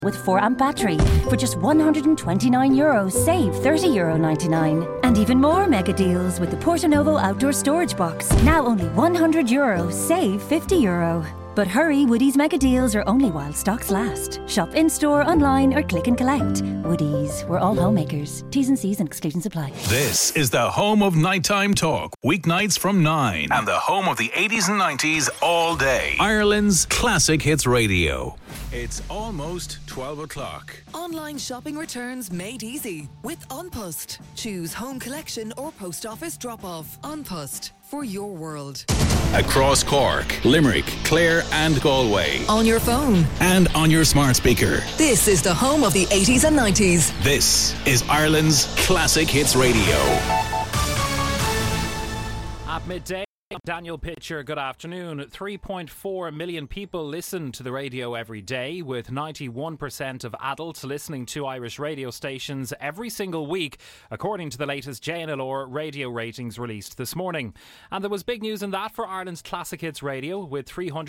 with 4-amp battery for just €129, save €30.99. And even more mega deals with the Portanovo outdoor storage box, now only €100, save €50. But hurry, Woodie's mega deals are only while stocks last. Shop in-store, online or click and collect. Woodie's, we're all homemakers. T's and C's and exclusions apply. This is the home of nighttime talk, weeknights from 9. And the home of the 80s and 90s all day. Ireland's Classic Hits Radio. It's almost 12 o'clock. Online shopping returns made easy with OnPost. Choose home collection or post office drop-off. OnPost, for your world. Across Cork, Limerick, Clare and Galway. On your phone. And on your smart speaker. This is the home of the 80s and 90s. This is Ireland's Classic Hits Radio. At midday, Daniel Pitcher, good afternoon. 3.4 million people listen to the radio every day, with 91% of adults listening to Irish radio stations every single week, according to the latest JNLR radio ratings released this morning. And there was big news in that for Ireland's Classic Hits Radio, with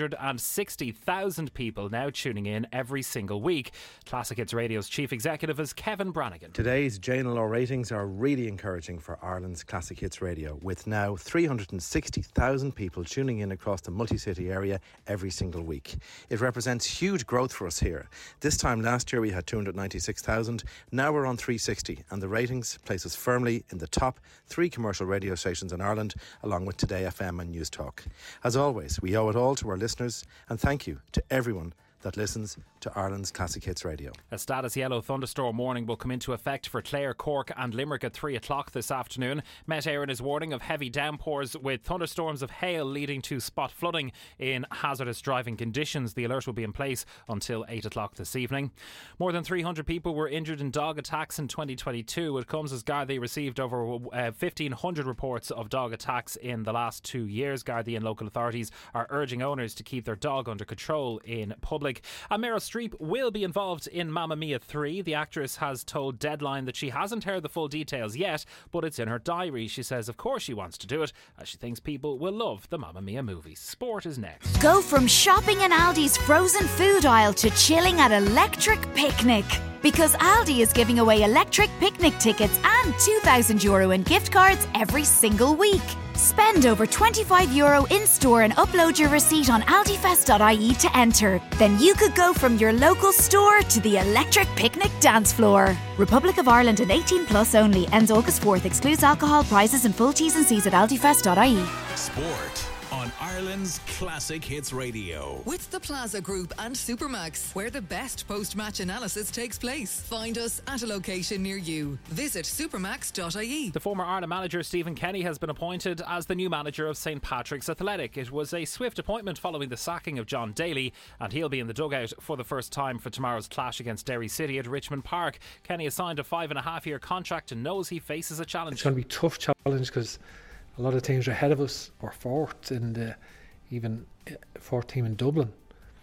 360,000 people now tuning in every single week. Classic Hits Radio's chief executive is Kevin Brannigan. Today's JNLR ratings are really encouraging for Ireland's Classic Hits Radio, with now 360,000 people tuning in across the multi-city area every single week. It represents huge growth for us here. This time last year we had 296,000, now we're on 360, and the ratings place us firmly in the top 3 commercial radio stations in Ireland, along with Today FM and News Talk. As always, we owe it all to our listeners, and thank you to everyone that listens to Ireland's Classic Hits Radio. A status yellow thunderstorm warning will come into effect for Clare, Cork and Limerick at 3 o'clock this afternoon. Met Éireann is warning of heavy downpours with thunderstorms of hail leading to spot flooding in hazardous driving conditions. The alert will be in place until 8 o'clock this evening. More than 300 people were injured in dog attacks in 2022. It comes as Gardaí received over 1,500 reports of dog attacks in the last 2 years. Gardaí and local authorities are urging owners to keep their dog under control in public. And Meryl Streep will be involved in Mamma Mia 3. The actress has told Deadline that she hasn't heard the full details yet, but it's in her diary. She says of course she wants to do it, as she thinks people will love the Mamma Mia movie. Sport is next. Go from shopping in Aldi's frozen food aisle to chilling at Electric Picnic. Because Aldi is giving away Electric Picnic tickets and €2,000 in gift cards every single week. Spend over €25 in-store and upload your receipt on aldifest.ie to enter. Then you could go from your local store to the Electric Picnic dance floor. Republic of Ireland and 18 plus only. Ends August 4th. Excludes alcohol, prizes and full T's and C's at aldifest.ie. Sport on Ireland's Classic Hits Radio. With the Plaza Group and Supermax, where the best post-match analysis takes place. Find us at a location near you. Visit supermax.ie. The former Ireland manager Stephen Kenny has been appointed as the new manager of St Patrick's Athletic. It was a swift appointment following the sacking of John Daly, and he'll be in the dugout for the first time for tomorrow's clash against Derry City at Richmond Park. Kenny has signed a 5.5-year contract and knows he faces a challenge. It's going to be a tough challenge because a lot of teams are ahead of us, or fourth, and even fourth team in Dublin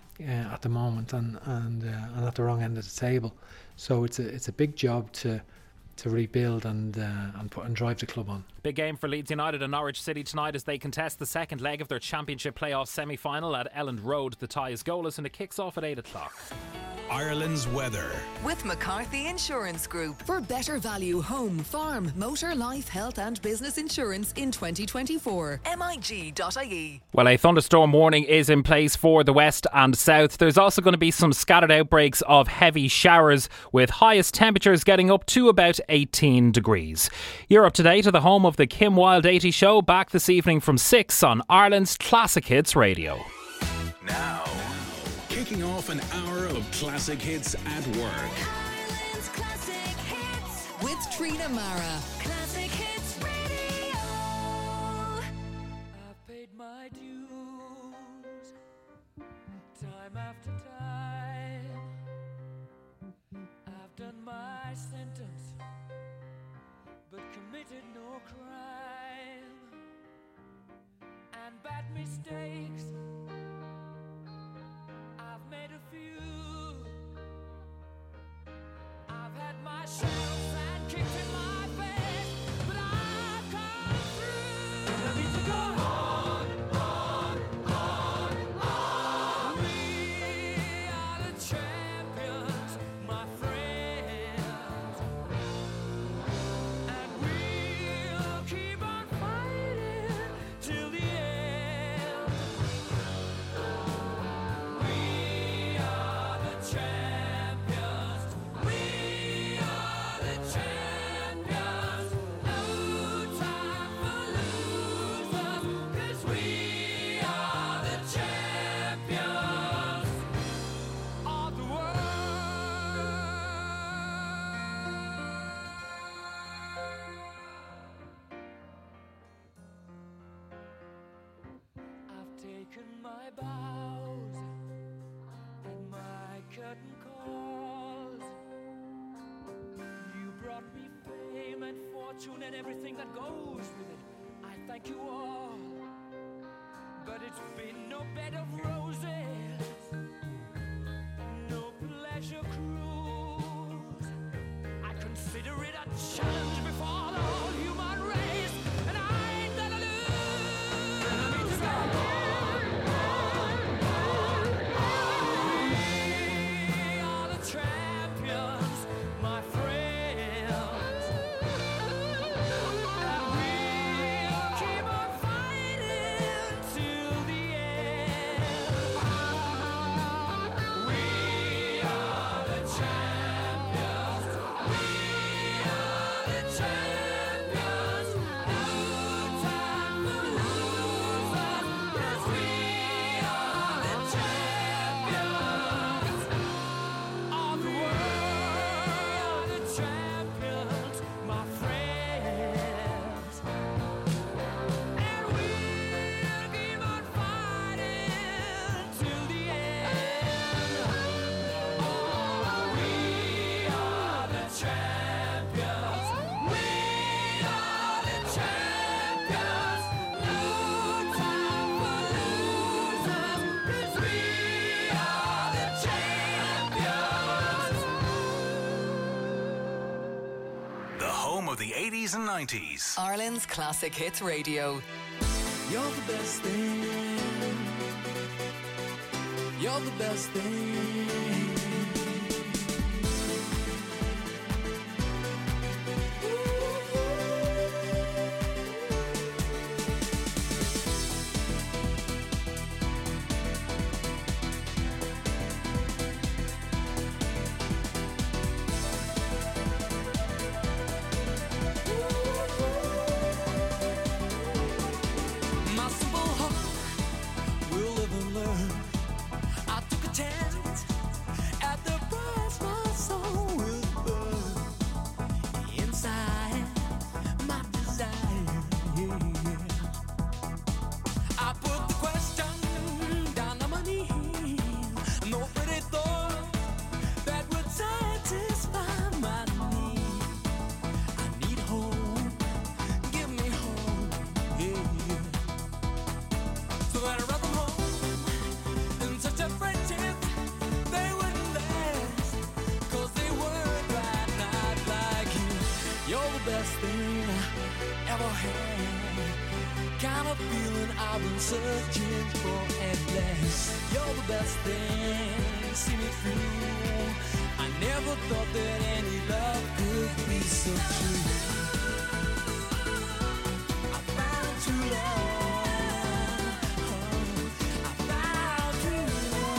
at the moment, and at the wrong end of the table. So it's a big job to rebuild and drive the club on. Big game for Leeds United and Norwich City tonight as they contest the second leg of their Championship playoff semi-final at Elland Road. The tie is goalless and it kicks off at 8 o'clock. Ireland's weather. With McCarthy Insurance Group. For better value home, farm, motor, life, health and business insurance in 2024. MIG.ie. Well, a thunderstorm warning is in place for the west and south. There's also going to be some scattered outbreaks of heavy showers, with highest temperatures getting up to about 18 degrees. You're up to date to the home of the Kim Wilde 80 show, back this evening from 6 on Ireland's Classic Hits Radio. Now, kicking off an hour of classic hits at work. Ireland's Classic Hits with Trina Mara. Classic Hits Radio. I've paid my dues time after time. I've done my sentence, but committed no crime. And bad mistakes I've made a few. I've had my shells and kicked in my face. fortune and everything that goes with it. I thank you all, but it's been no bed of roses, no pleasure cruise. I consider it a challenge before the whole human race, and I ain't gonna lose. We are the champions, my friends, and we'll keep on fighting till the end. We are the champions. We are the champions. No time for losers, 'cause we are the champions of the world. The champions, my friends, and we'll keep on fighting till the end. Oh, we are the champions. We are the champions. No time for losers, 'cause we are the champions. The home of the 80s and 90s. Ireland's Classic Hits Radio. You're the best thing. You're the best thing. My simple heart will live and learn. I took a chance at the price my soul will burn. Inside my desire, yeah. I put the question down on my knees. Nobody thought that would satisfy my need. I need home, give me home, yeah. So that I brought them home in such a friendship they wouldn't last, 'cause they weren't right, not like you. You're the best thing I ever had, kind of feeling I've been searching for at last. You're the best thing, see me through. I never thought that any love could be so true. I found true love. I found true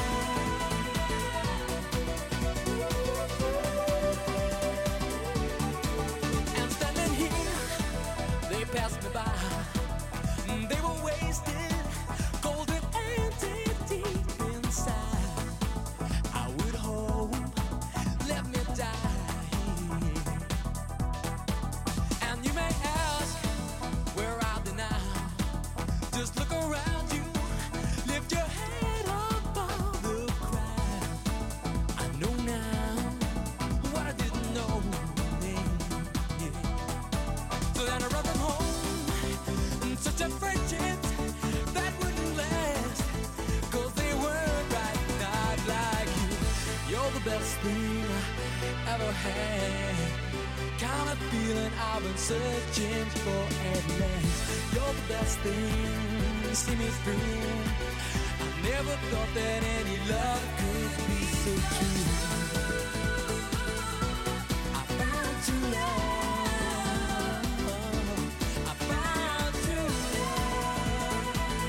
love. And standing here, they passed me by. They were wasted, cold and empty deep inside. I would hope, let me die. And you may ask, where are they now? Just look around you, lift your head above the crowd. I know now what I didn't know then, yeah. So then I brought them home in such a friendship that wouldn't last, 'cause they weren't right, not like you. You're the best thing I ever had, kind of feeling I've been searching for at last. You're the best thing, see me through. I never thought that any love could be so true. I found true love. I found true love.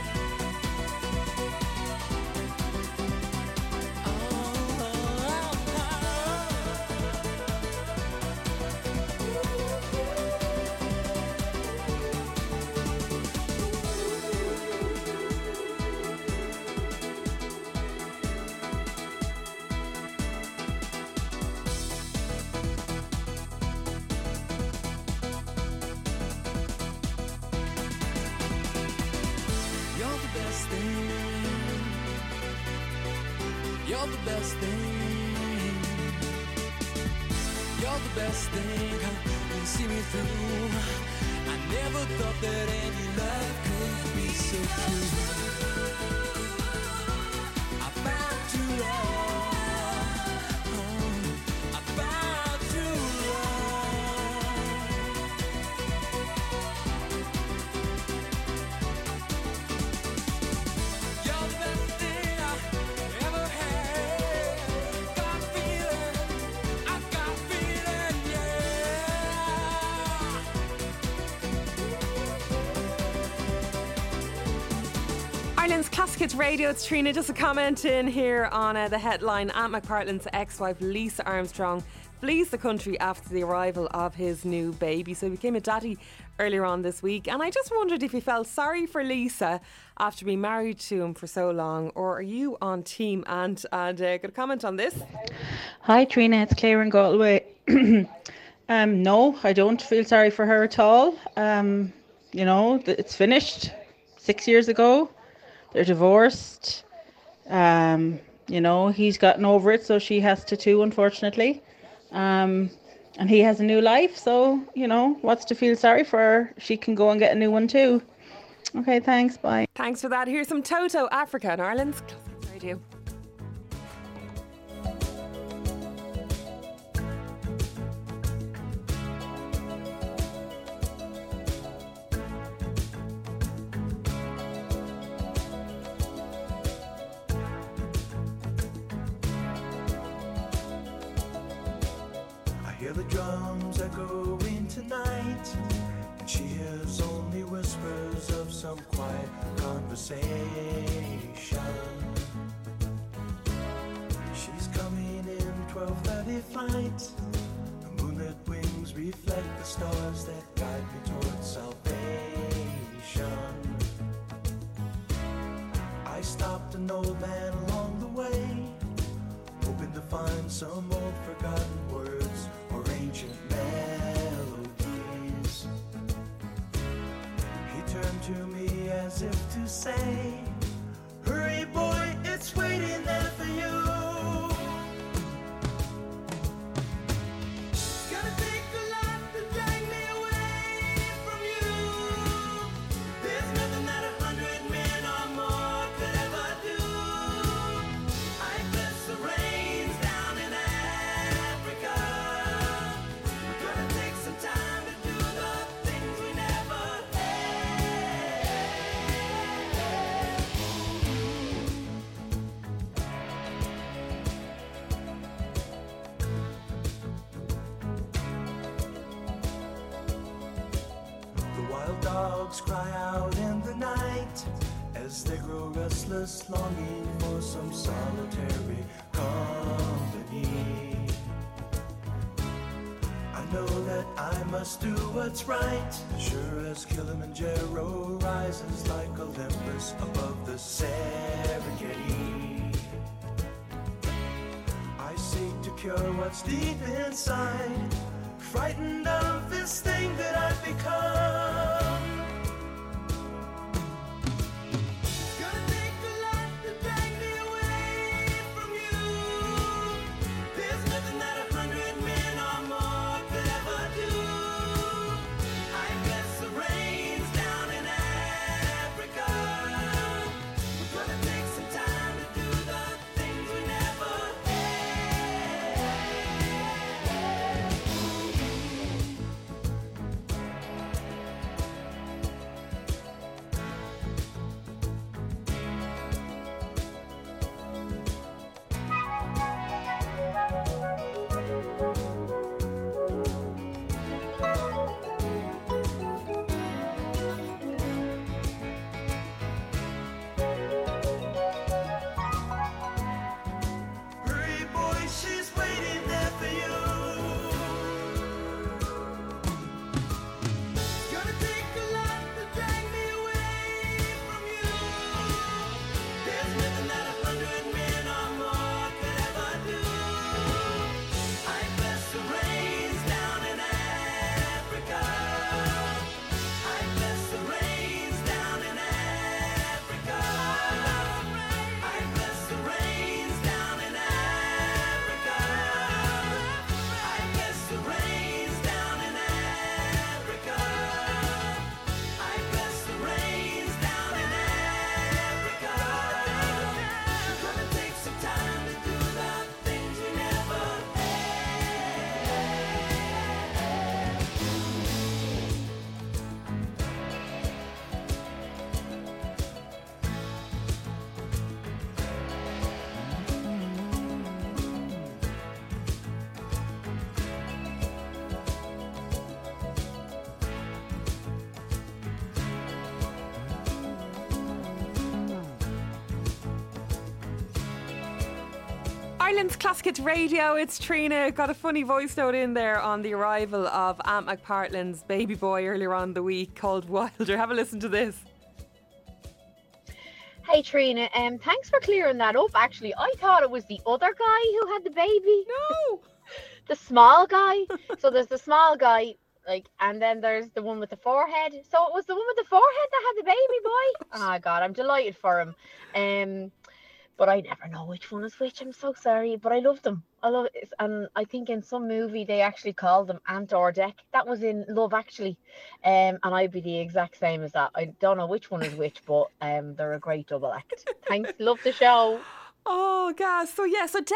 You're the best thing. You're the best thing. and see me through. I never thought that any love could be so true. I found true love. I found true love. You're the best thing I ever had. Got feeling, I got feeling, yeah. Ireland's Classic Hits Radio, it's Trina. Just a comment in here on the headline. Ant McPartlin's ex-wife Lisa Armstrong flees the country after the arrival of his new baby. So he became a daddy earlier on this week, and I just wondered if you felt sorry for Lisa after being married to him for so long, or are you on team Ant? And got a comment on this. Hi Trina, it's Claire in Galway. No, I don't feel sorry for her at all. You know, it's finished 6 years ago. They're divorced. You know, he's gotten over it, so she has to too, unfortunately. And he has a new life, so, you know, what's to feel sorry for her? She can go and get a new one too. Okay, thanks, bye. Thanks for that. Here's some Toto Africa on Ireland's Classic Hits Radio. I hear the drums echoing tonight, and she hears only whispers of some quiet conversation. She's coming in 12:30 flight. Her moonlit wings reflect the stars that guide me towards salvation. I stopped an old man along the way, hoping to find some old forgotten words or ancient melodies. He turned to me as if to say, hurry boy, it's waiting there for you. It's gonna take a lot to drag me away from you. There's nothing that 100 men or more could ever do. I bless the rains down in Africa. We're gonna take some time to do the things we never had. The wild dogs cry out in the night as they grow restless, longing for some solitary company. I know that I must do what's right, sure as Kilimanjaro rises like Olympus above the Serengeti. I seek to cure what's deep inside, frightened of this thing that I've become. It's gonna take a lot to drag me away from you. There's nothing that 100 men or more could ever do. I bless the rains down in Africa. We're gonna take some time to do the things we never had. Ireland's Classic Hits Radio, it's Trina. Got a funny voice note in there on the arrival of Aunt McPartlin's baby boy earlier on the week called Wilder. Have a listen to this. Hey Trina, thanks for clearing that up. Actually, I thought it was the other guy who had the baby. No, the small guy. So there's the small guy, and then there's the one with the forehead. So it was the one with the forehead that had the baby boy. Oh God, I'm delighted for him. But I never know which one is which. I'm so sorry, but I love them. I love it, and I think in some movie they actually called them Ant or Dec. That was in Love Actually, and I'd be the exact same as that. I don't know which one is which, but they're a great double act. Thanks, love the show. Oh, gas. So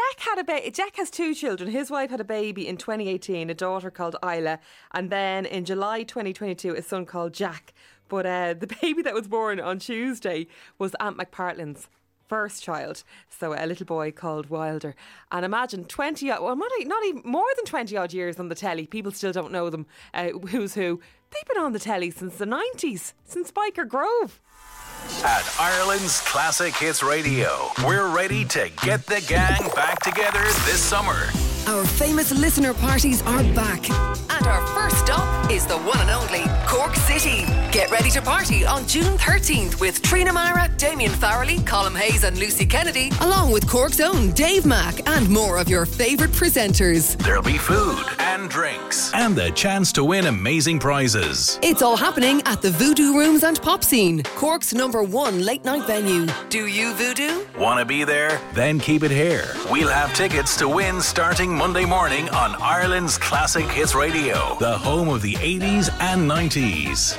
Dec has two children. His wife had a baby in 2018, a daughter called Isla, and then in July 2022, a son called Jack. But the baby that was born on Tuesday was Aunt McPartlin's first child, so a little boy called Wilder. And imagine 20 odd, well, not even more than 20 odd years on the telly. People still don't know them, who's who. They've been on the telly since the 90s, since Biker Grove. At Ireland's Classic Hits Radio, we're ready to get the gang back together this summer. Our famous listener parties are back. And our first stop is the one and only Cork City. Get ready to party on June 13th with Trina Mara, Damien Farrelly, Colm Hayes and Lucy Kennedy, along with Cork's own Dave Mack and more of your favourite presenters. There'll be food and drinks and the chance to win amazing prizes. It's all happening at the Voodoo Rooms and Pop Scene, Cork's #1 late night venue. Do you voodoo? Want to be there? Then keep it here. We'll have tickets to win starting Monday morning on Ireland's Classic Hits Radio, the home of the 80s and 90s.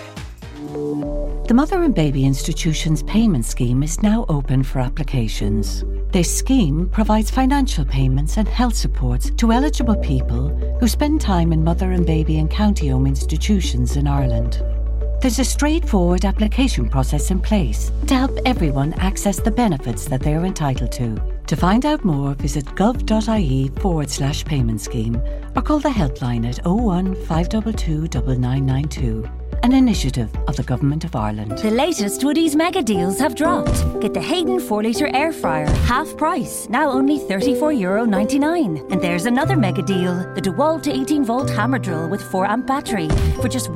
The Mother and Baby Institution's payment scheme is now open for applications. This scheme provides financial payments and health supports to eligible people who spend time in mother and baby and county home institutions in Ireland. There's a straightforward application process in place to help everyone access the benefits that they are entitled to. To find out more, visit gov.ie/payment scheme or call the helpline at 01 522 9992. An initiative of the Government of Ireland. The latest Woodies mega deals have dropped. Get the Hayden 4-litre air fryer, half price, now only €34.99. And there's another mega deal, the DeWalt 18-volt hammer drill with 4-amp battery. For just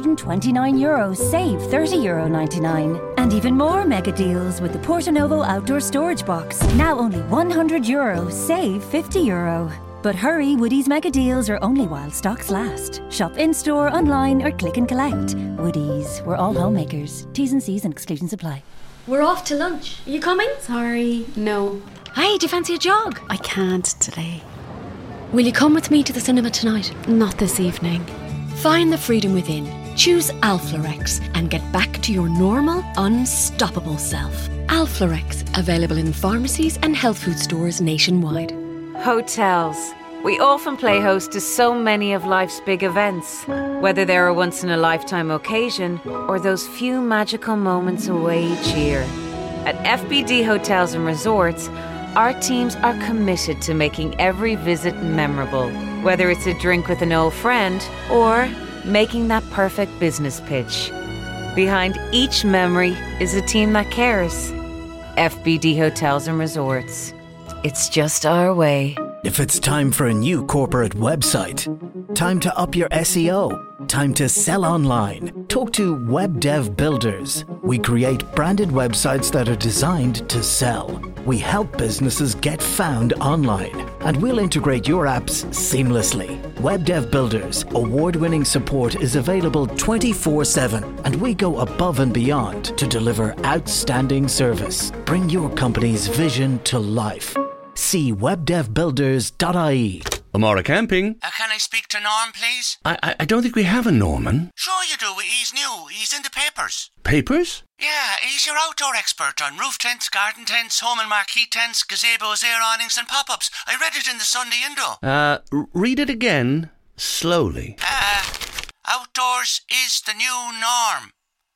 €129, save €30.99. And even more mega deals with the Portanovo outdoor storage box. Now only €100, save €50. But hurry, Woodies mega deals are only while stocks last. Shop in-store, online or click and collect. Woodies, we're all homemakers. T's and C's and exclusions apply. We're off to lunch. Are you coming? Sorry, no. Hey, do you fancy a jog? I can't today. Will you come with me to the cinema tonight? Not this evening. Find the freedom within. Choose Alflorex and get back to your normal, unstoppable self. Alflorex, available in pharmacies and health food stores nationwide. Hotels. We often play host to so many of life's big events, whether they're a once-in-a-lifetime occasion or those few magical moments away each year. At FBD Hotels and Resorts, our teams are committed to making every visit memorable, whether it's a drink with an old friend or making that perfect business pitch. Behind each memory is a team that cares. FBD Hotels and Resorts. It's just our way. If it's time for a new corporate website, time to up your SEO, time to sell online, talk to Web Dev Builders. We create branded websites that are designed to sell. We help businesses get found online, and we'll integrate your apps seamlessly. Web Dev Builders award-winning support is available 24/7, and we go above and beyond to deliver outstanding service. Bring your company's vision to life. See webdevbuilders.ie. Amara Camping. Can I speak to Norm, please? I don't think we have a Norman. Sure you do. He's new. He's in the papers. Papers? Yeah, he's your outdoor expert on roof tents, garden tents, home and marquee tents, gazebos, air awnings and pop-ups. I read it in the Sunday Indo. Read it again, slowly. Outdoors is the new norm.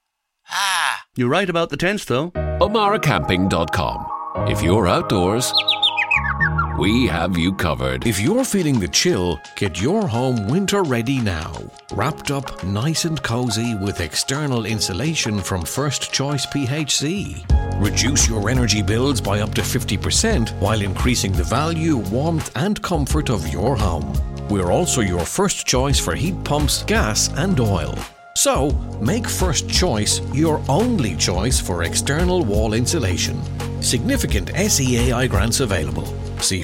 You're right about the tents, though. OmaraCamping.com. If you're outdoors, we have you covered. If you're feeling the chill, get your home winter ready now. Wrapped up nice and cozy with external insulation from First Choice PHC. Reduce your energy bills by up to 50% while increasing the value, warmth and comfort of your home. We're also your first choice for heat pumps, gas and oil. So, make First Choice your only choice for external wall insulation. Significant SEAI grants available. See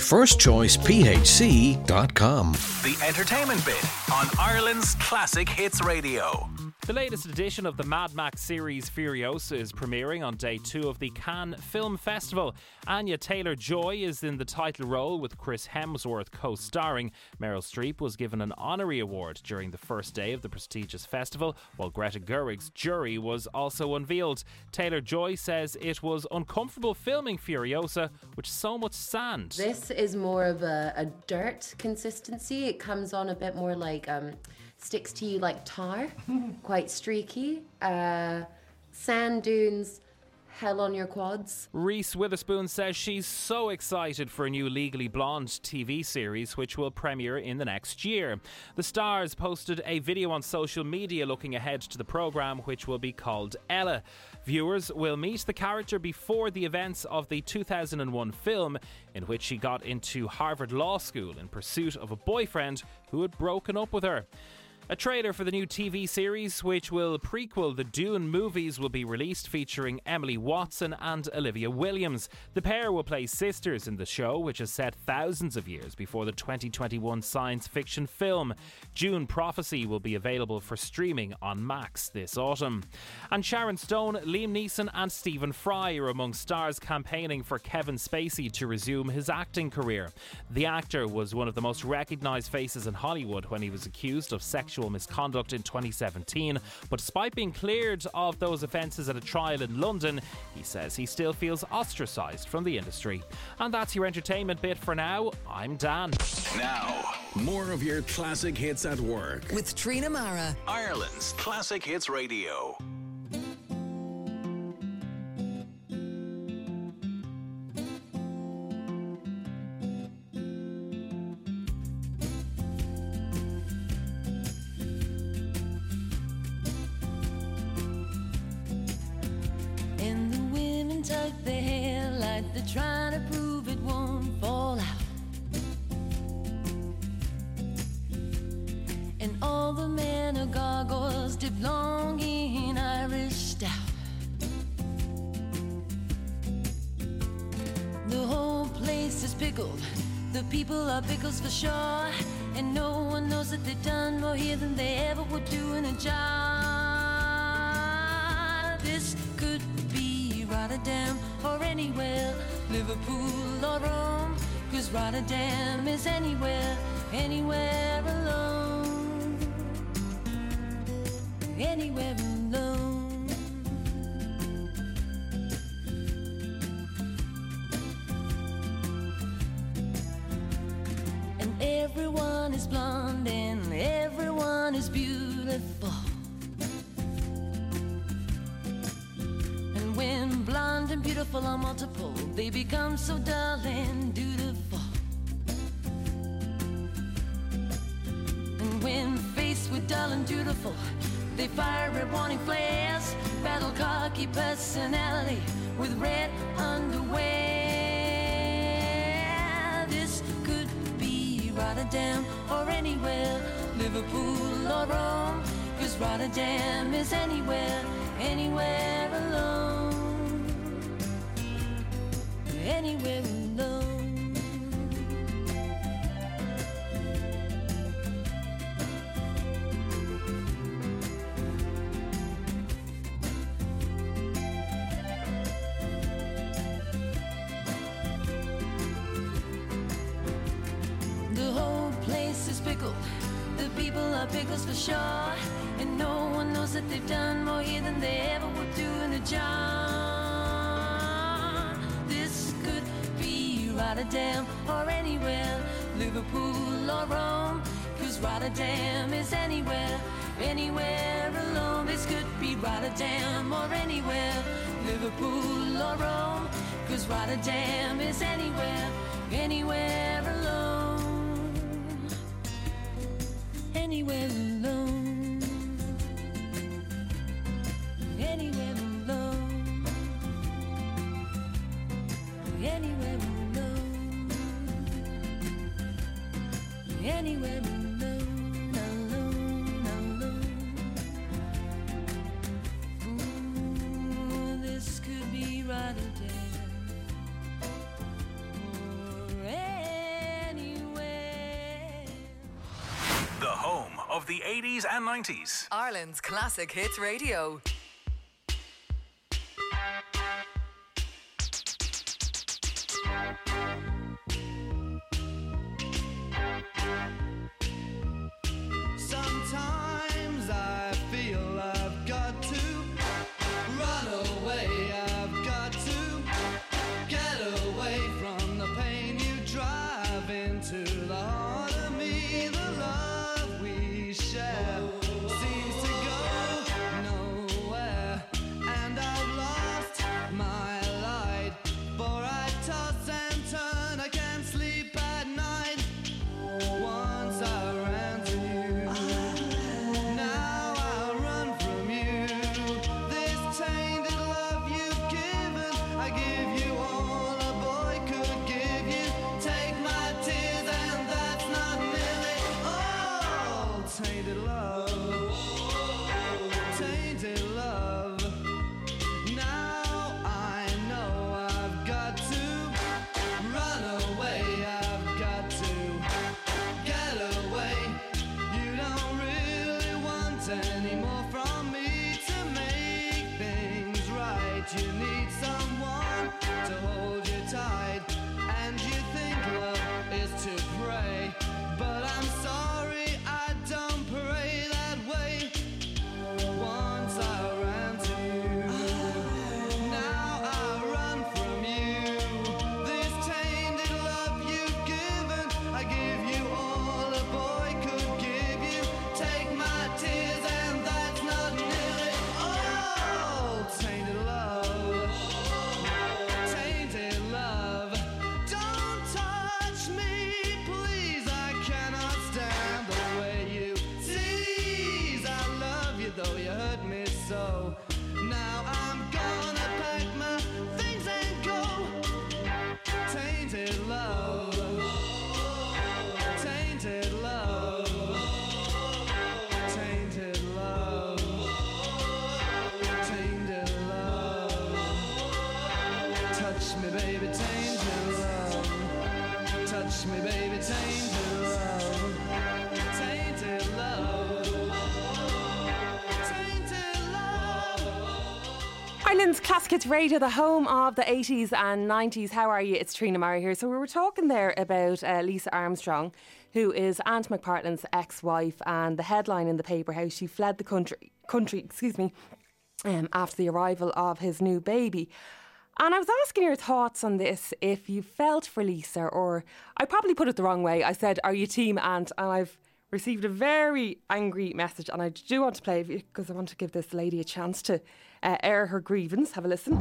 firstchoicephc.com. The entertainment bit on Ireland's Classic Hits Radio. The latest edition of the Mad Max series Furiosa is premiering on day 2 of the Cannes Film Festival. Anya Taylor-Joy is in the title role with Chris Hemsworth co-starring. Meryl Streep was given an honorary award during the first day of the prestigious festival, while Greta Gerwig's jury was also unveiled. Taylor-Joy says it was uncomfortable filming Furiosa with so much sand. This is more of a dirt consistency. It comes on a bit more like sticks to you like tar, quite streaky. Sand dunes, hell on your quads. Reese Witherspoon says she's so excited for a new Legally Blonde TV series which will premiere in the next year. The stars posted a video on social media looking ahead to the programme, which will be called Ella. Viewers will meet the character before the events of the 2001 film in which she got into Harvard Law School in pursuit of a boyfriend who had broken up with her. A trailer for the new TV series, which will prequel the Dune movies, will be released, featuring Emily Watson and Olivia Williams. The pair will play sisters in the show, which is set thousands of years before the 2021 science fiction film. Dune Prophecy will be available for streaming on Max this autumn. And Sharon Stone, Liam Neeson and Stephen Fry are among stars campaigning for Kevin Spacey to resume his acting career. The actor was one of the most recognised faces in Hollywood when he was accused of sexual misconduct in 2017, but despite being cleared of those offences at a trial in London, he says he still feels ostracised from the industry. And that's your entertainment bit for now. I'm Dan. Now, more of your classic hits at work. With Trina Mara. Ireland's Classic Hits Radio. And the women tuck their hair like they're trying to prove it won't fall out. And all the men are gargoyles dipped long in Irish stout. The whole place is pickled, the people are pickles for sure. And no one knows that they've done more here than they ever would do in a jar. This could be Rotterdam or anywhere, Liverpool or Rome, 'cause Rotterdam is anywhere, anywhere alone, anywhere alone. And everyone is blonde and everyone is beautiful. And when blonde and beautiful are multiple, they become so dull and dutiful. And when faced with dull and dutiful, they fire at wanting flares, battle cocky personality with red underwear. This could be Rotterdam or anywhere, Liverpool or Rome, 'cause Rotterdam is anywhere, anywhere alone, anywhere alone. The whole place is pickled, the people are pickles for sure. And no one knows that they've done more here than they ever would do in a jar. This could be Rotterdam or anywhere, Liverpool or Rome, 'cause Rotterdam is anywhere, anywhere alone. This could be Rotterdam or anywhere, Liverpool or Rome, 'cause Rotterdam is anywhere, anywhere alone. Anywhere alone. Anywhere alone. Anywhere alone. Anywhere alone, alone, alone. Ooh, this could be Rotterdam or anywhere. The home of the 80s and 90s. Ireland's Classic Hits Radio. Sometimes I feel I've got to run away. I've got to get away from the pain you drive into the heart of me. The love we share seems to go nowhere, and I've lost my light. For I toss and turn, I can't sleep at night. Once I ran to you, now I run from you. This tainted love you've given, I give you all a boy could give you. Take my tears and that's not nearly all. Tainted love, tainted love. Now I know I've got to run away. I've got to get away. You don't really want any more from me to make things right. You need someone to hold you tight, and you think love is to pray. But I'm sorry, I don't pray that way. Once I ran to you, now I run from you. This tainted love you've given, I give you all a boy could give you. Take my tears and that's not nearly all. Tainted love, tainted love. Don't touch me, please. I cannot stand the way you tease. I love you though you hurt me so. Now I'm gonna pack my things and go. Tainted love, tainted love, tainted love, tainted love. Touch me, baby, tainted love. Touch me, baby, tainted love. Tainted love. Tainted love. Ireland's Classic Hits Radio, the home of the 80s and 90s. How are you? It's Trina Mara here. So we were talking there about Lisa Armstrong, who is Ant McPartlin's ex-wife, and the headline in the paper, how she fled the country, after the arrival of his new baby. And I was asking your thoughts on this, if you felt for Lisa, or I probably put it the wrong way. I said, are you team Ant? And I've received a very angry message, and I do want to play it because I want to give this lady a chance to air her grievance. Have a listen.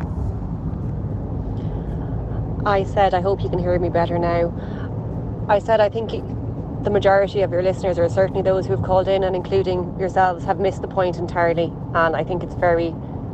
I said, I hope you can hear me better now. I said, I think the majority of your listeners, or certainly those who have called in, and including yourselves, have missed the point entirely. And I think it's very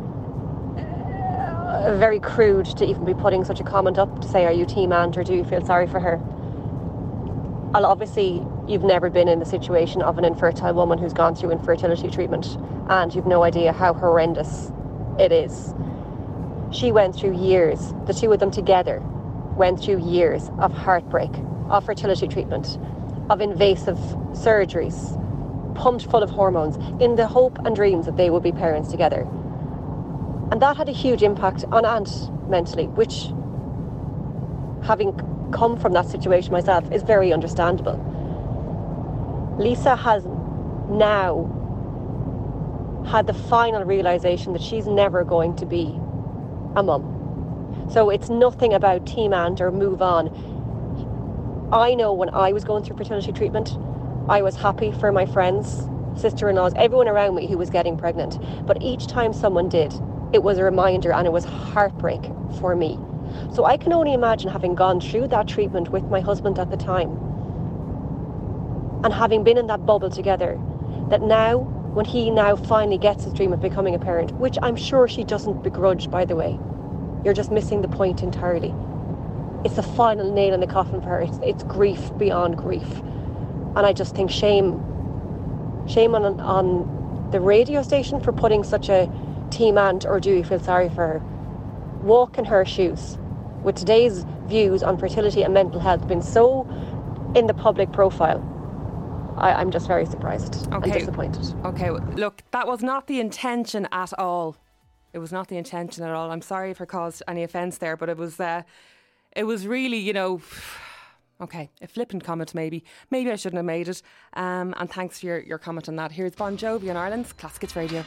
crude to even be putting such a comment up to say, are you team Ant or do you feel sorry for her? Well, obviously, you've never been in the situation of an infertile woman who's gone through infertility treatment, and you've no idea how horrendous it is. She went through years, the two of them together went through years of heartbreak, of fertility treatment, of invasive surgeries, pumped full of hormones, in the hope and dreams that they would be parents together. And that had a huge impact on Ant mentally, which, having come from that situation myself, is very understandable. Lisa has now had the final realisation that she's never going to be a mum. So it's nothing about Team Ant or move on. I know when I was going through fertility treatment, I was happy for my friends, sister-in-laws, everyone around me who was getting pregnant. But each time someone did, it was a reminder, and it was heartbreak for me. So I can only imagine having gone through that treatment with my husband at the time and having been in that bubble together, that now, when he now finally gets his dream of becoming a parent, which I'm sure she doesn't begrudge, by the way, you're just missing the point entirely. It's the final nail in the coffin for her. It's grief beyond grief. And I just think shame on the radio station for putting such a team aunt, or do you feel sorry for her? Walk in her shoes. With today's views on fertility and mental health being so in the public profile, I'm just very surprised and disappointed. Okay, look, that was not the intention at all. It was not the intention at all. I'm sorry if I caused any offence there, but it was really, you know, okay, a flippant comment maybe. Maybe I shouldn't have made it. And thanks for your comment on that. Here's Bon Jovi on Ireland's Classic Hits Radio.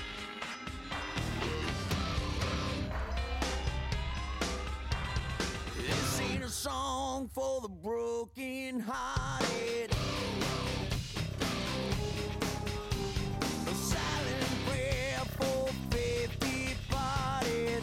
This ain't a song for the broken hearted. A silent prayer for faith departed.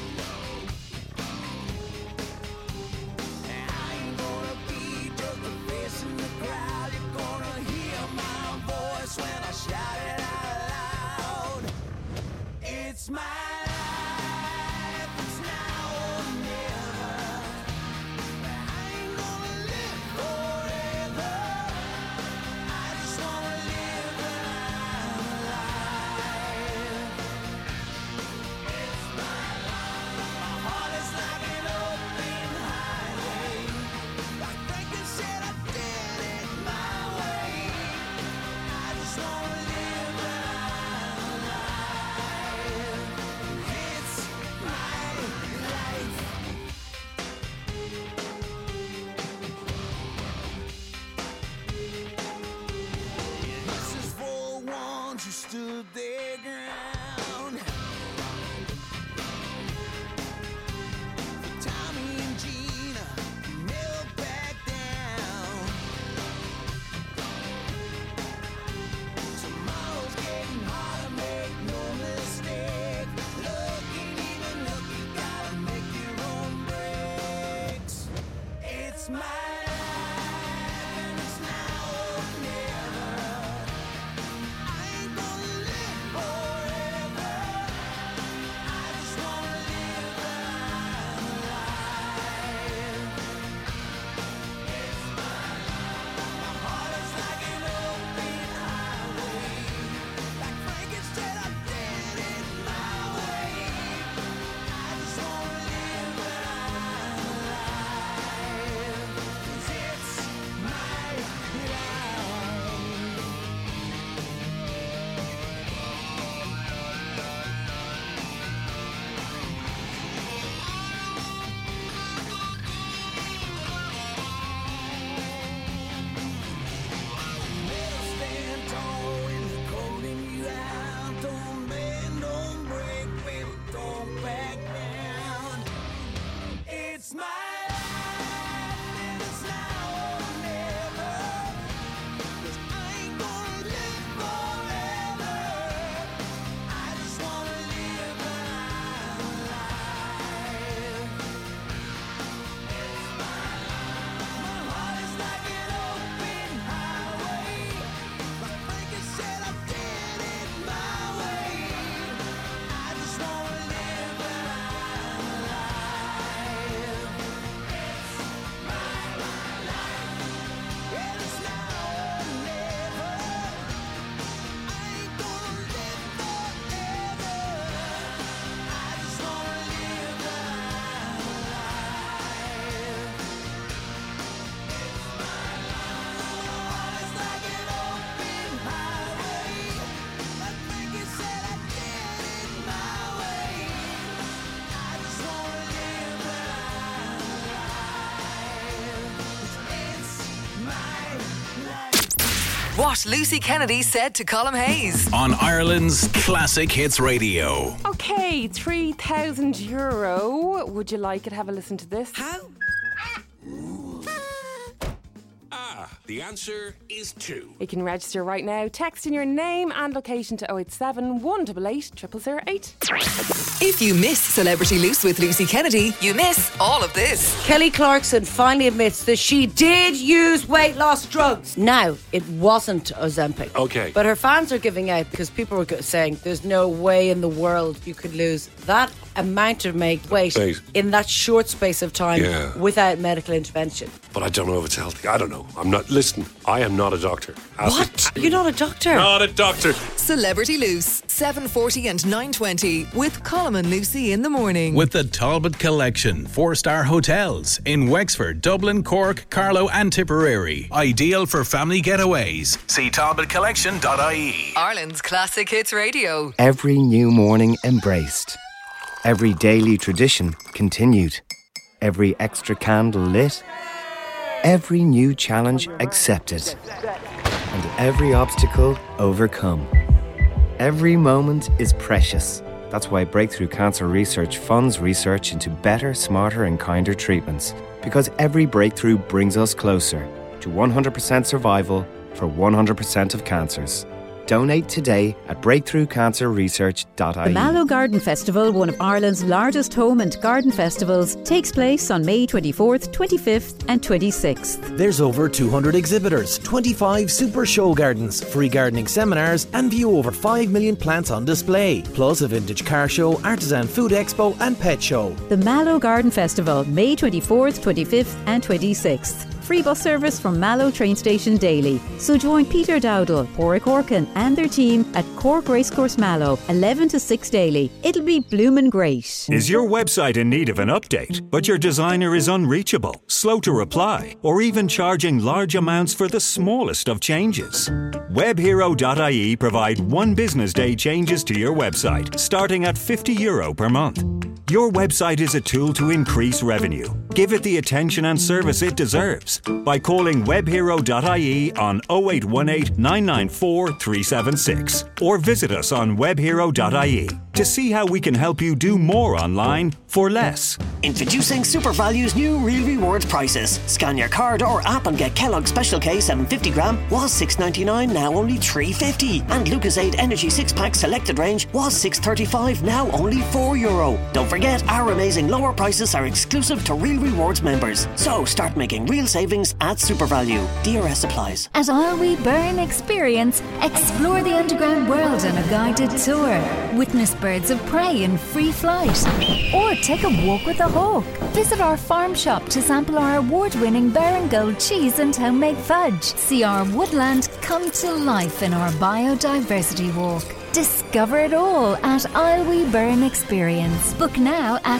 I ain't gonna be just a face in the crowd. You're gonna hear my voice when I shout it out loud. It's my life, it's now or never. I ain't gonna live forever. I just wanna live when I'm alive. It's my life. My heart is like an open highway. Like Franklin said, I did it my way. I just wanna live when I'm alive. It's my life. This is for ones who stood their ground. For Tommy and Gina, who never back down. Tomorrow's getting harder, make no mistake. Looking, even looking, gotta make your own breaks. It's my life, and it's now or never. I ain't gonna live forever. I just wanna live when I'm alive. It's my life. My heart is like an open highway. Like Franklin said, I did it my way. I just wanna live when I'm alive. 'Cause it's my stand tall when they're calling you out. Don't bend, don't break, baby, don't back down. It's my life, and it's now or never. 'Cause I ain't gonna live forever. I just wanna live when I'm alive. It's my life. My heart is like an open highway. Like Franklin said, I did it my way. I just wanna live when I'm alive. It's my life, and it's now or never. I ain't gonna live forever. I just wanna live when I'm alive. It's my life. My heart is like an open highway. Like Franklin said, I did it my way. I just wanna live when I'm alive. It's my life. What Lucy Kennedy said to Colm Hayes. On Ireland's Classic Hits Radio. Okay, €3,000. Would you like it? Have a listen to this. Ah, The answer is 2. You can register right now. Text in your name and location to 087 188 0008. If you miss Celebrity Loose with Lucy Kennedy, you miss all of this. Kelly Clarkson finally admits that she did use weight loss drugs. Now, it wasn't Ozempic. Okay. But her fans are giving out because people were saying there's no way in the world you could lose that amount of weight in that short space of time without medical intervention. But I don't know if it's healthy. I don't know. Listen, I am not a doctor. What? You're not a doctor? Not a doctor. Celebrity Loose, 7:40 and 9:20 with Colm and Lucy in the morning. With the Talbot Collection, 4-star hotels in Wexford, Dublin, Cork, Carlow and Tipperary. Ideal for family getaways. See talbotcollection.ie. Ireland's Classic Hits Radio. Every new morning embraced. Every daily tradition continued. Every extra candle lit. Every new challenge accepted. And every obstacle overcome. Every moment is precious. That's why Breakthrough Cancer Research funds research into better, smarter and kinder treatments. Because every breakthrough brings us closer to 100% survival for 100% of cancers. Donate today at breakthroughcancerresearch.ie. The Mallow Garden Festival, one of Ireland's largest home and garden festivals, takes place on May 24th, 25th and 26th. There's over 200 exhibitors, 25 super show gardens, free gardening seminars and view over 5 million plants on display. Plus a vintage car show, artisan food expo and pet show. The Mallow Garden Festival, May 24th, 25th and 26th. Free bus service from Mallow train station daily. So join Peter Dowdall, Porrick Orkin and their team at Cork Racecourse Mallow, 11 to 6 daily. It'll be bloomin' great. Is your website in need of an update, but your designer is unreachable, slow to reply, or even charging large amounts for the smallest of changes? WebHero.ie provide one business day changes to your website, starting at €50 per month. Your website is a tool to increase revenue. Give it the attention and service it deserves by calling webhero.ie on 0818 994 376 or visit us on webhero.ie to see how we can help you do more online for less. Introducing SuperValue's new Real Rewards prices. Scan your card or app and get Kellogg's Special K 750 gram was $6.99, now only $3.50. And Lucasade Energy 6-pack selected range was $6.35, now only €4. Don't forget, our amazing lower prices are exclusive to Real Rewards members. So start making real savings at SuperValue. DRS applies. At Isle We Burn Experience, explore the underground world on a guided tour. Witness birds of prey in free flight. Or take a walk with a hawk. Visit our farm shop to sample our award-winning Baron Gold cheese and homemade fudge. See our woodland come to life in our biodiversity walk. Discover it all at Isle We Burn Experience. Book now at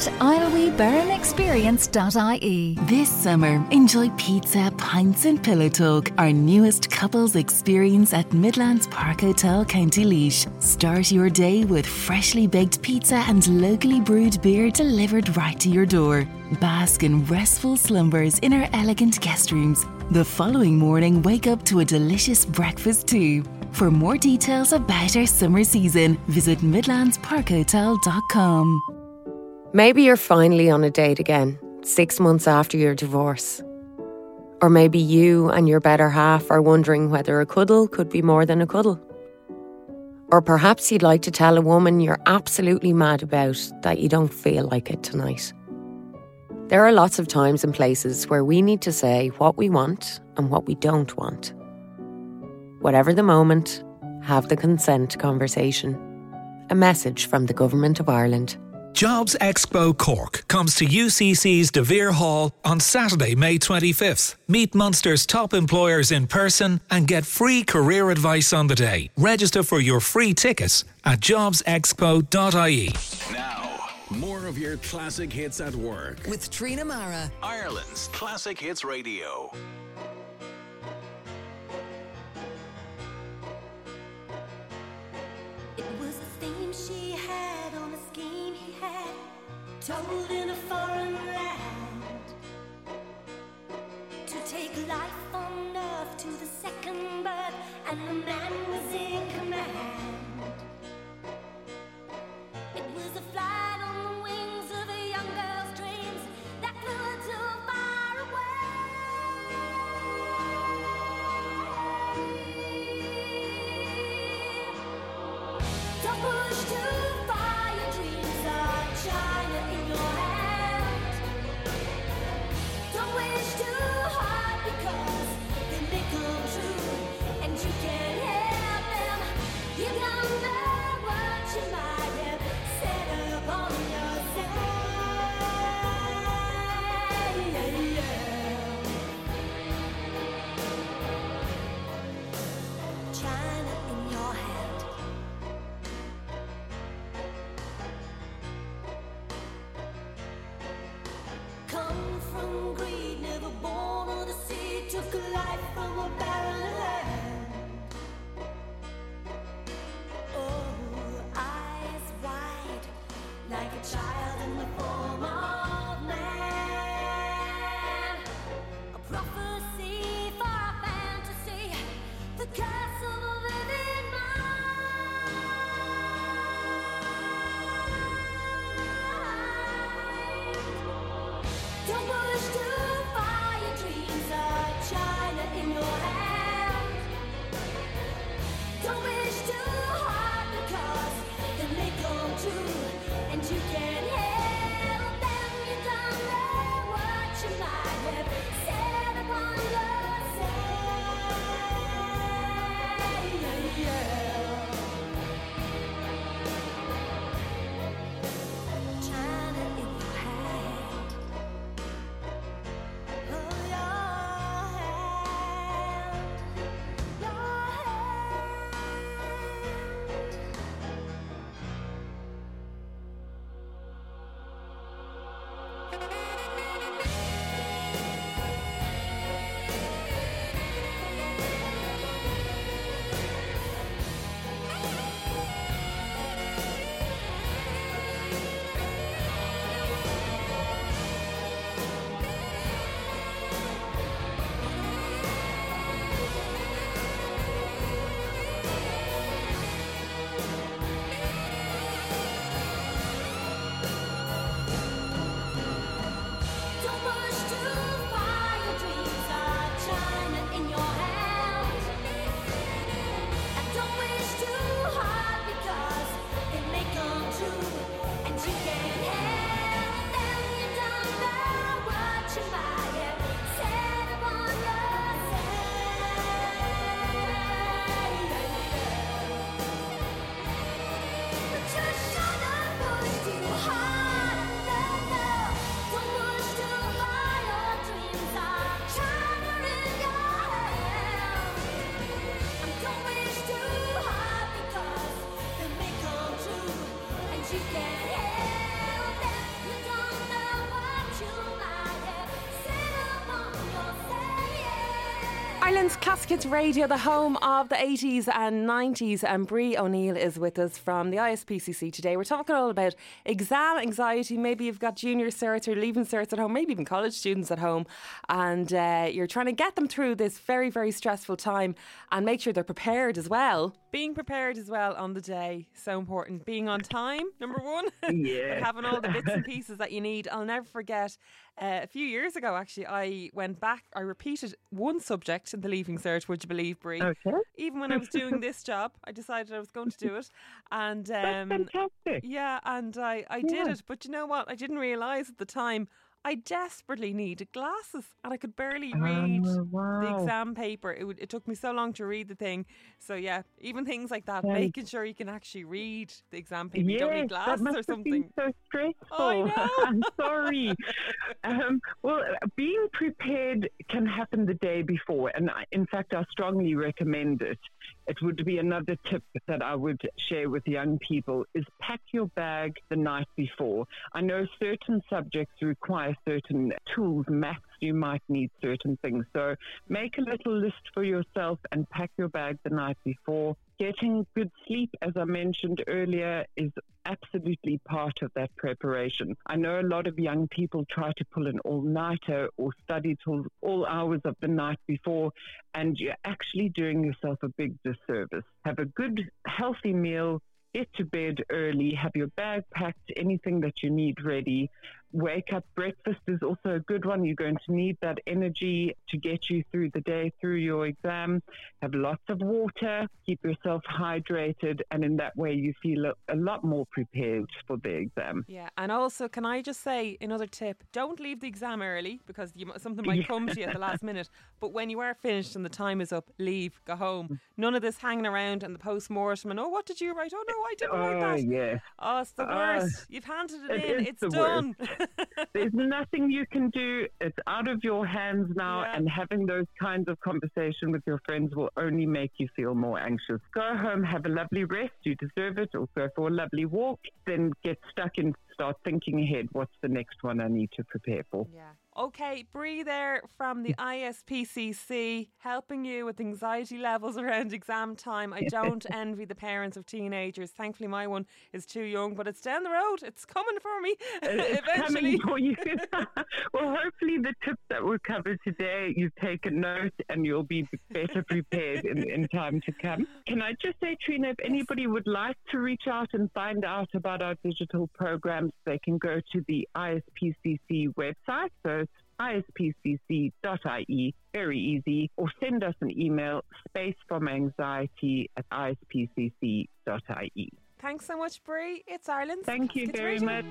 isleweBurnExperience.ie. This summer, enjoy pizza, pints and pillow talk, our newest couples experience at Midlands Park Hotel, County Laois. Start your day with freshly baked pizza and locally brewed beer delivered right to your door. Bask in restful slumbers in our elegant guest rooms. The following morning, wake up to a delicious breakfast too. For more details about our summer season, visit midlandsparkhotel.com. Maybe you're finally on a date again, 6 months after your divorce. Or maybe you and your better half are wondering whether a cuddle could be more than a cuddle. Or perhaps you'd like to tell a woman you're absolutely mad about that you don't feel like it tonight. There are lots of times and places where we need to say what we want and what we don't want. Whatever the moment, have the consent conversation. A message from the Government of Ireland. Jobs Expo Cork comes to UCC's De Vere Hall on Saturday, May 25th. Meet Munster's top employers in person and get free career advice on the day. Register for your free tickets at jobsexpo.ie. Now, more of your classic hits at work. With Trina Mara. Ireland's Classic Hits Radio. Told in a foreign land to take life on earth to the second birth, and the man was in command. It was a flight on the wings of a young girl's dreams that flew too far away. Ireland's Classic Hits Radio, the home of the 80s and 90s, and Brie O'Neill is with us from the ISPCC today. We're talking all about exam anxiety. Maybe you've got junior certs or leaving certs at home, maybe even college students at home, and you're trying to get them through this very, very stressful time and make sure they're prepared as well. Being prepared as well on the day, so important. Being on time, number one. Yeah. But having all the bits and pieces that you need. I'll never forget, a few years ago actually, I went back, I repeated one subject in the Leaving Cert, would you believe, Brie? Okay. Even when I was doing this job, I decided I was going to do it. And That's fantastic. yeah, and I did it. But you know what? I didn't realise at the time I desperately needed glasses and I could barely read the exam paper. It took me so long to read the thing. So yeah, even things like that, making sure you can actually read the exam paper. You don't need glasses that must or something. Have been so stressful. Oh, I know. I'm sorry. Well, being prepared can happen the day before, and in fact, I strongly recommend it. It would be another tip that I would share with young people is pack your bag the night before. I know certain subjects require certain tools, maths, you might need certain things. So make a little list for yourself and pack your bag the night before. Getting good sleep, as I mentioned earlier, is absolutely part of that preparation. I know a lot of young people try to pull an all-nighter or study till all hours of the night before, and you're actually doing yourself a big disservice. Have a good, healthy meal, get to bed early, have your bag packed, anything that you need ready, Wake up breakfast is also a good one. You're going to need that energy to get you through the day, through your exam. Have lots of water, keep yourself hydrated, and in that way you feel a lot more prepared for the exam. Yeah, and also, can I just say another tip? Don't leave the exam early, because something might come to you at the last minute. But when you are finished and the time is up, leave, go home. None of this hanging around and the post-mortem and, oh, what did you write? Oh, no, I didn't write that. Yeah. Oh, it's the worst. You've handed it in. It's done. There's nothing you can do. It's out of your hands now, and having those kinds of conversation with your friends will only make you feel more anxious. Go home, have a lovely rest. You deserve it. Or go for a lovely walk. Then get stuck and start thinking ahead. What's the next one I need to prepare for? Yeah. Okay, Bree there from the ISPCC, helping you with anxiety levels around exam time. I don't envy the parents of teenagers. Thankfully, my one is too young, but it's down the road. It's coming for me eventually. Coming for you. Well, hopefully the tips that were covered today, you've taken note and you'll be better prepared in time to come. Can I just say, Trina, if anybody would like to reach out and find out about our digital programs, they can go to the ISPCC website. So ispcc.ie, very easy, or send us an email, spacefromanxiety@ispcc.ie. Thanks so much, Bree. It's Ireland's Thank you Kids very Radio. much.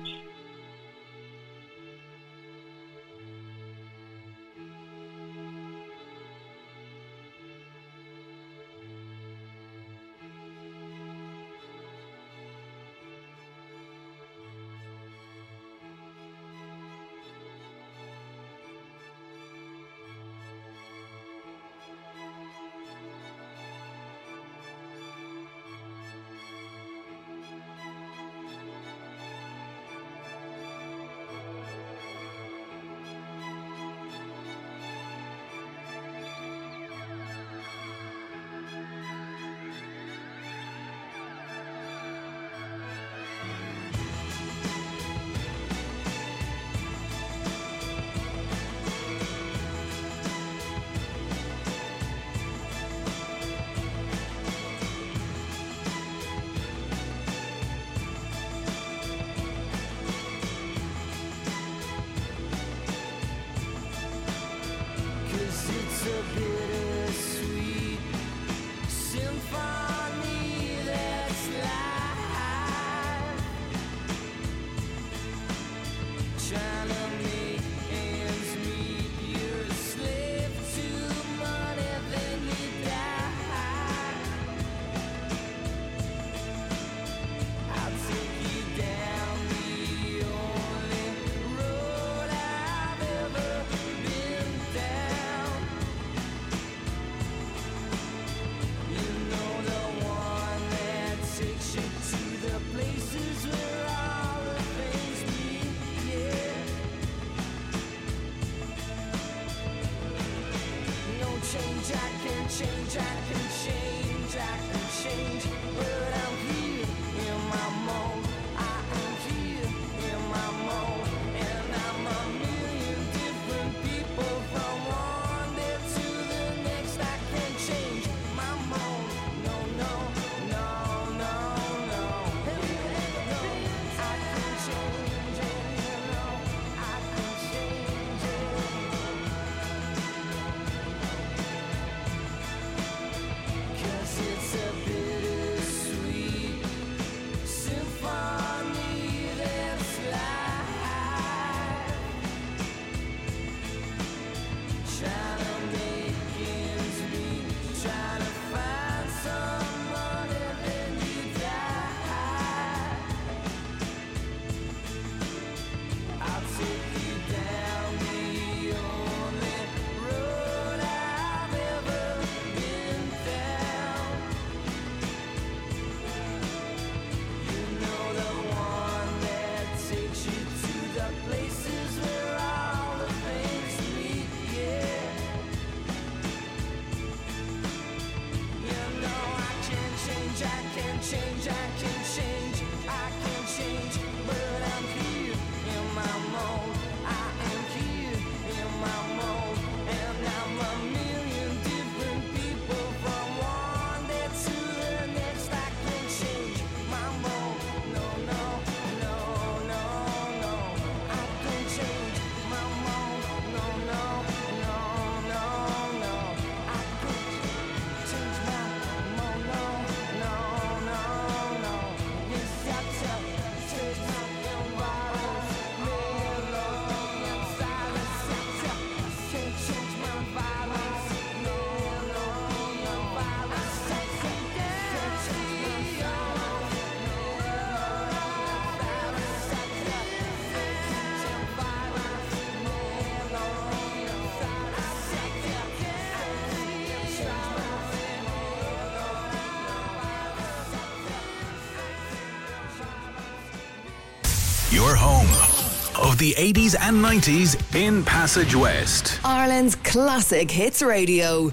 It's a bittersweet symphony that's live, trying to make ends meet. You're a slave to money, then you die. I'll take you down the only road I've ever been down. You know the Your home of the 80s and 90s in Passage West. Ireland's Classic Hits Radio.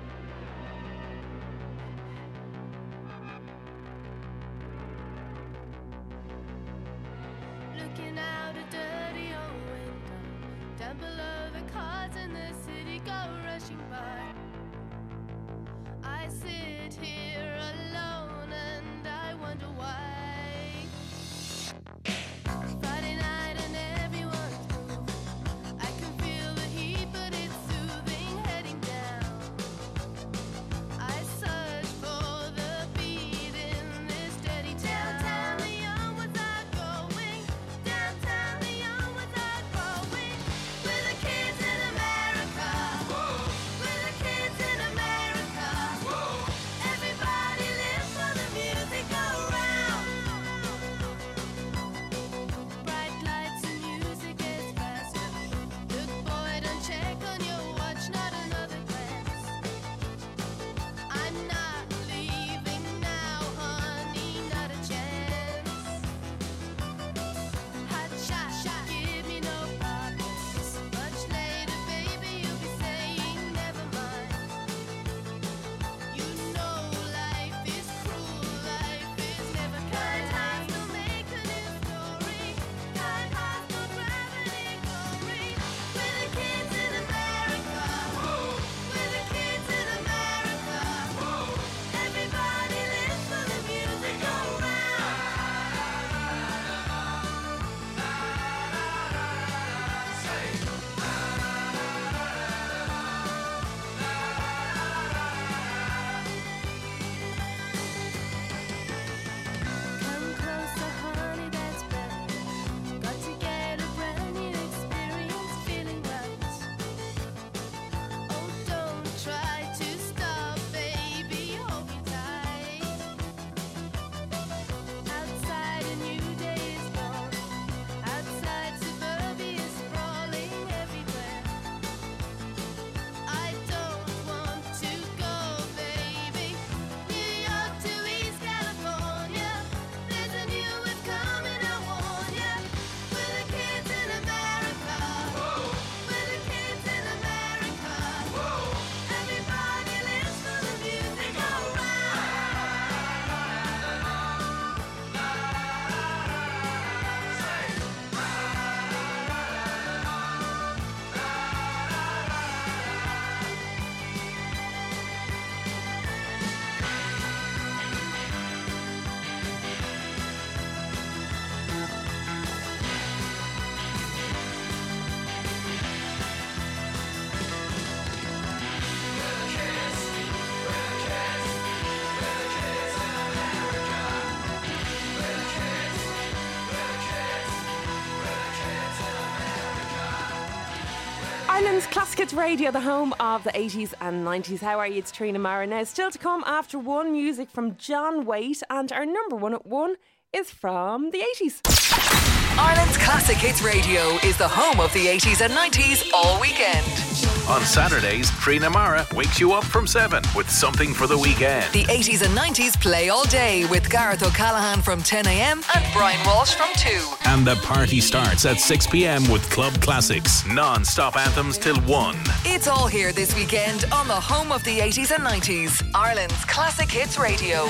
Ireland's Classic Hits Radio, the home of the 80s and 90s. How are you? It's Trina Mara. Now, still to come after one, music from John Waite, and our number one at one is from the 80s. Ireland's Classic Hits Radio is the home of the 80s and 90s all weekend. On Saturdays, Trina Mara wakes you up from 7 with something for the weekend. The 80s and 90s play all day with Gareth O'Callaghan from 10 a.m. and Brian Walsh from 2. And the party starts at 6 p.m. with Club Classics, non-stop anthems till 1. It's all here this weekend on the home of the 80s and 90s. Ireland's Classic Hits Radio.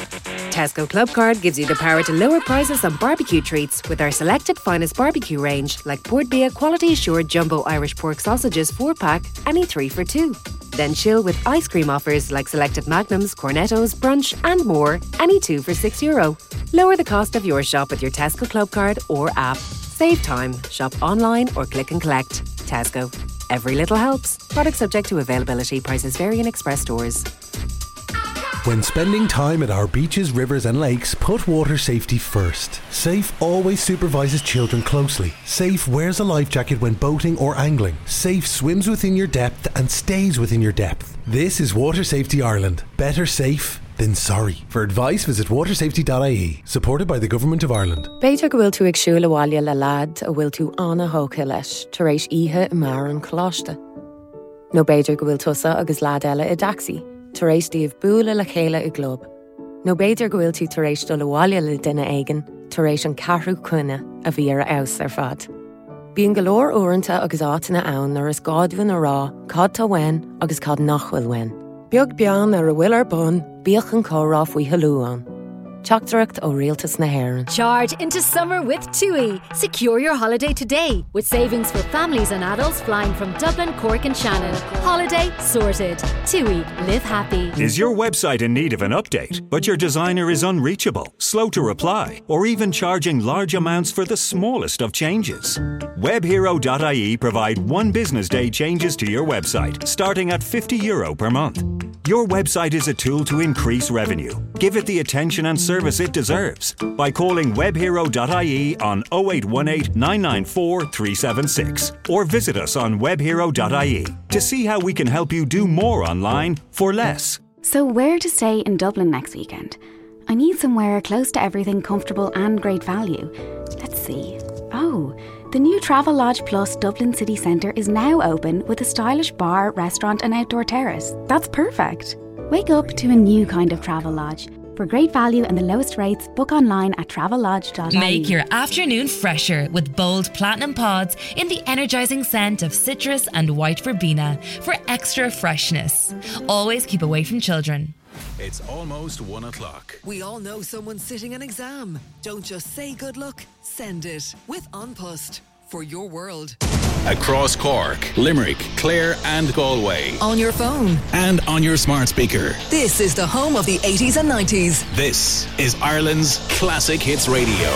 Tesco Club Card gives you the power to lower prices on barbecue treats with our selected finest barbecue range, like Port Bia Quality Assured Jumbo Irish Pork Sausages 4-pack, any 3 for 2. Then chill with ice cream offers like selected Magnums, Cornettos, Brunch and more, any 2 for €6. Lower the cost of your shop with your Tesco Club Card or app. Save time. Shop online or click and collect. Tesco. Every little helps. Product subject to availability. Prices vary in express stores. When spending time at our beaches, rivers and lakes, put water safety first. Safe always supervises children closely. Safe wears a life jacket when boating or angling. Safe swims within your depth and stays within your depth. This is Water Safety Ireland. Better safe than sorry. For advice, visit watersafety.ie. Supported by the Government of Ireland. Beidir go bhfuil tú ag siúil abhaile le lad a bhfuil tú anna hóca leis tar éis ihe I mar an choláiste. No beidir go bhfuil tusa agus lad eile I daxi tar éis díobh buaile le chéile I glob. No beidir go bhfuil tú tar éis dul abhaile le duine éigean tar éis an ceathrú cuine a bhí ar aus ar fad. Bíon go leor uaireanta agus átainna ann ar is gádhain a rá, cad tá wein agus cad nachhfuil wein. Beag bean ar a bhfuil ar bun, bíoch an córá faoi halúán. Teachtareacht ó Rialtas na HÉireann. Charge into summer with TUI. Secure your holiday today with savings for families and adults flying from Dublin, Cork and Shannon. Holiday sorted. TUI. Live happy. Is your website in need of an update, but your designer is unreachable, slow to reply, or even charging large amounts for the smallest of changes? WebHero.ie provide one business day changes to your website, starting at €50 per month. Your website is a tool to increase revenue. Give it the attention and service it deserves by calling webhero.ie on 0818 994 376 or visit us on webhero.ie to see how we can help you do more online for less. So where to stay in Dublin next weekend? I need somewhere close to everything, comfortable and great value. Let's see. Oh, the new Travelodge Plus Dublin City Centre is now open with a stylish bar, restaurant and outdoor terrace. That's perfect. Wake up to a new kind of Travelodge. For great value and the lowest rates, book online at travellodge.ie. Make your afternoon fresher with bold platinum pods in the energising scent of citrus and white verbena for extra freshness. Always keep away from children. It's almost 1 o'clock. We all know someone's sitting an exam. Don't just say good luck, send it with OnPost for your world. Across Cork, Limerick, Clare and Galway. On your phone. And on your smart speaker. This is the home of the 80s and 90s. This is Ireland's Classic Hits Radio.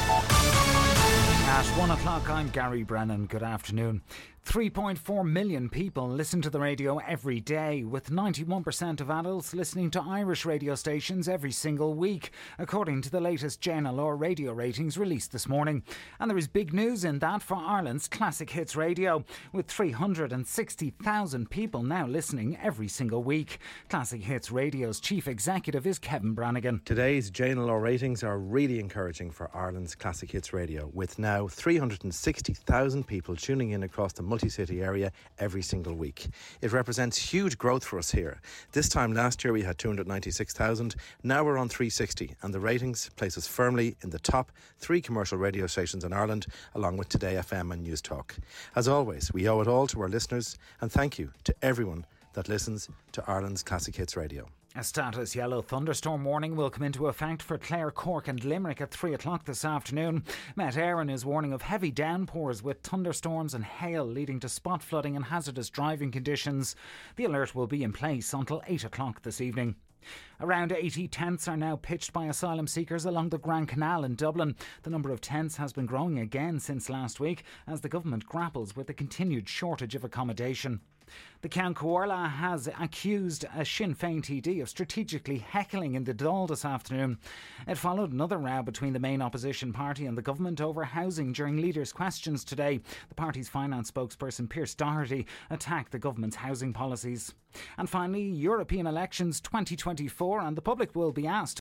At 1 o'clock, I'm Gary Brennan. Good afternoon. 3.4 million people listen to the radio every day, with 91% of adults listening to Irish radio stations every single week, according to the latest JNLR radio ratings released this morning. And there is big news in that for Ireland's Classic Hits Radio, with 360,000 people now listening every single week. Classic Hits Radio's chief executive is Kevin Brannigan. Today's JNLR ratings are really encouraging for Ireland's Classic Hits Radio, with now 360,000 people tuning in across the multi-city area every single week. It represents huge growth for us here. This time last year we had 296,000, now we're on 360, and the ratings place us firmly in the top 3 commercial radio stations in Ireland, along with Today FM and News Talk. As always, we owe it all to our listeners, and thank you to everyone that listens to Ireland's Classic Hits Radio. A status yellow thunderstorm warning will come into effect for Clare, Cork and Limerick at 3 o'clock this afternoon. Met Éireann is warning of heavy downpours with thunderstorms and hail leading to spot flooding and hazardous driving conditions. The alert will be in place until 8 o'clock this evening. Around 80 tents are now pitched by asylum seekers along the Grand Canal in Dublin. The number of tents has been growing again since last week as the government grapples with the continued shortage of accommodation. The Ceann Comhairle has accused a Sinn Féin TD of strategically heckling in the Dáil this afternoon. It followed another row between the main opposition party and the government over housing during leaders' questions today. The party's finance spokesperson Pearse Doherty attacked the government's housing policies. And finally, European elections 2024, and the public will be asked